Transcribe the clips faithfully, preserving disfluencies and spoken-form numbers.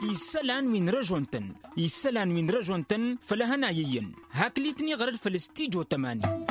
يسلان من رجونتن يسلان من رجونتن فلهنا يين هاكليتني غير فلسطيجو تماني.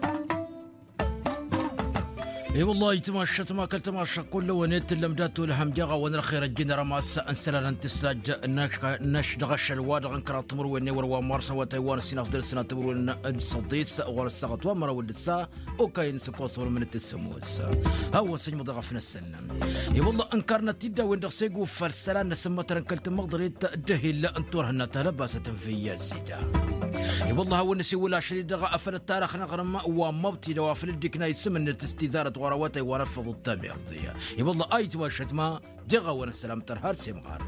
اي والله يتماشى تماكل تماشى كل ونيت اللمدات والهمجغه ونرخير الجنرا ماس انسلان انتسلاج نش دغش الواد غنكر تمر ويني وروا مارس وتايوان السنه افضل سنه تمر الصديس ور السقط ومر ولدسا اوكاين سكوصور من التسموس هو سجم ضغفنا السنه. اي والله انكرنا تيدا وين دغسيغو فرسلان نسمت رنكلت مقدريت جهل انتورهنا تلبست في الزيدا. اي والله هو نسي ولا شري دغا افل التاريخ نغرم ومبتي دوافل الدكنا يسمن الاستزاره ورواتي ونفض التامي الضياء. اي والله ايت واشت ما دغا ونسلام ترهار سمغار.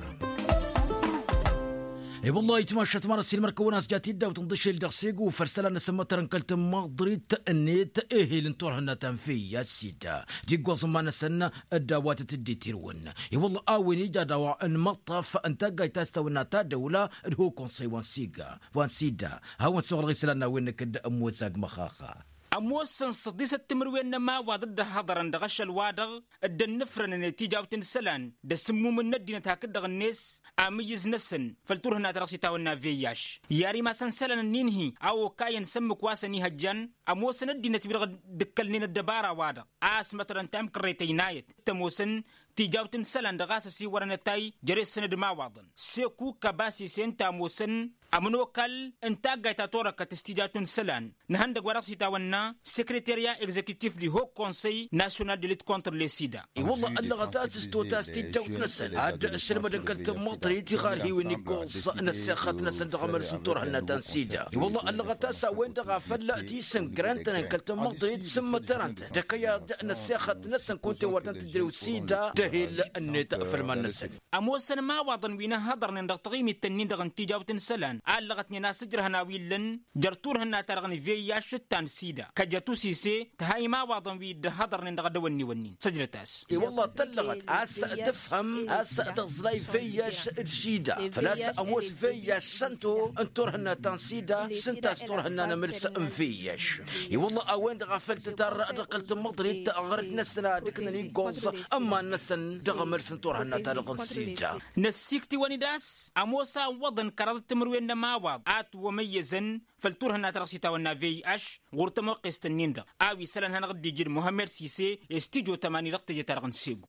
اي والله يتماشى تمار السيل مركوناس جاتيدا وتنضش الدغسيق وفرسلا نسمت رنكلت مقدريت النيت ايه لنطور هنا تنفي يا سيدا دي قوص ما نسنا الدوات تدي تيرون. اي والله اويني جا دوا المطف انت جاي تستوينا تا دوله هو كونسي وانسيغا وانسيدا هاو نسوغ غيسلنا وينك اموساق مخاخا أموسن صديس التمروين ما وضد هضرن دغش الوادغ الدنفرن النتيجة وتنسلان دسمو من ندينا تاكد الناس أميز نسن فلتور هنا ترسي تاونا فياش ياري ما سنسلن نينهي أو كاين سمك واسني هجان أموسن الدينا تبرغ دكالنين الدبارة وادغ آس مترن تام كريتي نايت تموسن تيجاوتن سلان دغاسة سي ورنتاي جريس سند ما واضن سيكو كباسي سنتا موسن أمنوكال انتاق جايتا تورك تستيجاتن سلان نهندق ورقسي تاونا سكرتيريا اكزيكتيف دي هو كونسي ناسيونال دي ليت كونتر لي سيدا. اي والله اللغات استوتاس تيجاوتن سلان عاد السلمة دنكلت مطري تغار هي وينيكوز نسيخات نسن دغمر سنتور هنا تنسيدا. اي والله اللغات ساوين دغافل تيسن جرانتن كلت مطري تسمى ترانت دكيا نسيخات نسن كنت ورتن تدريو سيدا تهيل النت فرمان نسن أموسن ما واضن وينا هضر نندغ تغيمي التنين دغن تيجاوتن سلان علغتني ناس جرهنا ويلن جرتور هنا ترغني فيا شتان سيدا كجاتو سيسي تهاي ما واضن ويد هضر نندغ دوني ونين سجلتاس. اي والله طلغت اسا تفهم اسا تغزلاي فيا شيدا فلاس اموس فيا سنتو انتور هنا تنسيدا سنتا ستور هنا نمرس انفياش. اي والله اوين غفلت تر دقلت مضري تغرق نسنا دكنا نيقوز اما نسن دغمر سنتور هنا ترغن سيدا نسيكتي ونيداس اموسا وضن كرد تمروين ما واض ات وميزن فلتور هنا ترسيتا ونا في اش غورت موقس تنيندا اوي سلان هنا غدي جير محمد سيسي استيجو تماني رقت جترغن سيغو.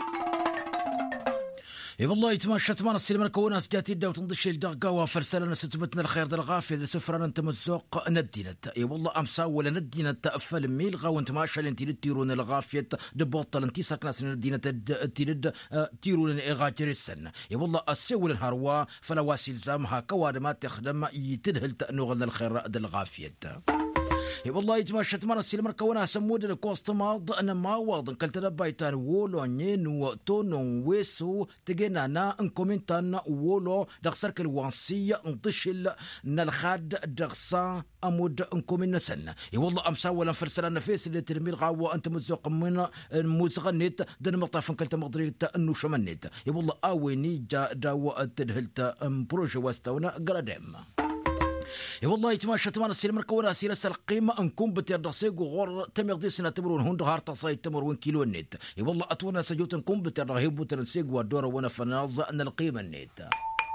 اي والله يتماشى تمان السلم الكون اسجاتي دا وتنضش الدغا وفرسلنا ستبتنا الخير دلغافي سفرنا انت مزوق ندينت. اي والله امسا ولا ندينت افل ميلغا وانت ماشى انت تيرون الغافيه دبوطل انت سكناس ندينت تيرد تيرون اغاجر السن. اي والله اسول الهروا فلا واسيل زامها كوادمات تخدم يتدهل تنغل الخير دلغافيه. اي والله يتماشى تمر السلم الكون سمود الكوست ماض انا ما واضن كلت بايتان وولو نين وتون ويسو تجينا نا ان كومنتان وولو دغسرك الوانسيه انطشل نالخاد دغسا امود ان كومن سن. اي والله امسا ولا فرسلنا فيس اللي ترمي الغاوه انت مزوق من مزغنيت دن مطاف كلت مقدريت انه شمنيت. اي والله اويني جا داو تدهلت بروجي واستونا قردم. اي والله يتماشى تمان السلم الكون سير القيمه انكم بتردسيق غور تمغدي سنه تمرون هند هار تصاي تمرون كيلو نت. اي والله اتونا سجوت انكم بترهيب وتنسيق ودور وانا فناز ان القيمه النت.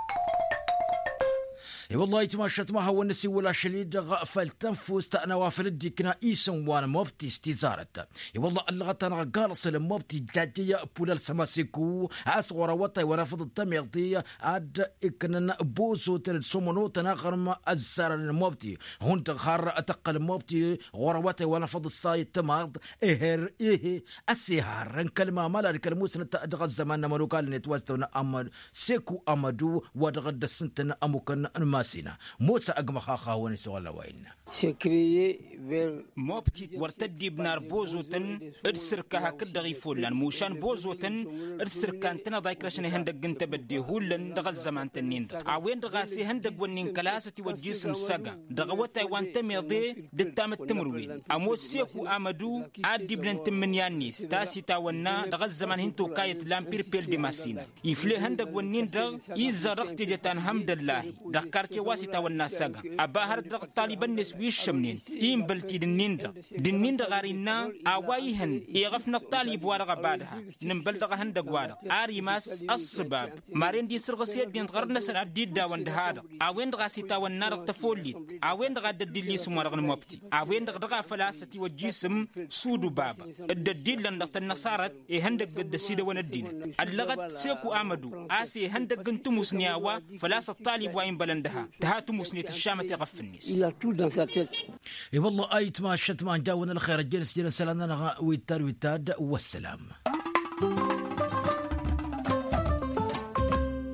اي والله يتماشى ما هو النسي ولا شليد غفل تنفس تانا وافل الديكنا ايسون وانا موبتي استزارت. اي والله اللغه انا قال سلم موبتي جاجيه بولال سماسيكو اصغر وطي وانا فض التميضي عاد اكننا بوزو تن سومونو تناخرم الزر الموبتي هونت خار اتقل موبتي غروتي وانا فض الصاي تمارض اهر ايه اسيهار كلمه مال الكلموس نتدغ الزمان مروكال نتوستنا امر سيكو امدو ودغد السنتنا امكن ماسينا موسى أجمع خاخا ونسوال وين سكري موبتي ورتدي بنار بوزوتن ارسر كها كدغي فولان موشان بوزوتن ارسر كانتنا ذاكرشن هندق انت بدي هولن دغ الزمان تنين عوين دغاسي هندق ونين كلاستي وجيسم ساقا دغوتا وانت ميضي دتام التمروين اموسيكو امدو عادي بلن تمنيانيس تاسي تاونا دغ الزمان هنتو كايت لامبير بيل دي ماسينا يفلي هندق ونين دغ يزا رختي جتان حمد الله دغ هاركي واسطة والناساقة أبا هارد رق طالبا نسوي الشمنين إيم بلتي دنين دنين غارينا أوايهن يغفنا الطالب وارغ بعدها نمبلغ هندق وارغ آري ماس السباب مارين دي سرغسيت دين غرنا سنع ديد دا واندهادا أوين غاسيتا والنارغ تفوليت أوين غاد الدلي سمارغ نموبتي أوين غدغا فلاستي والجسم سودو بابا الدليل لندغت النصارى هندق قد سيدا وندين اللغت سيكو آمدو آسي هندق انتموس نياوا فلاس الطالب وين بلندها تهاتو مسنية الشامة يغف الناس اي والله ايت ما شت ما جاونا الخير الجنس جنس لنا ويتار ويتاد والسلام.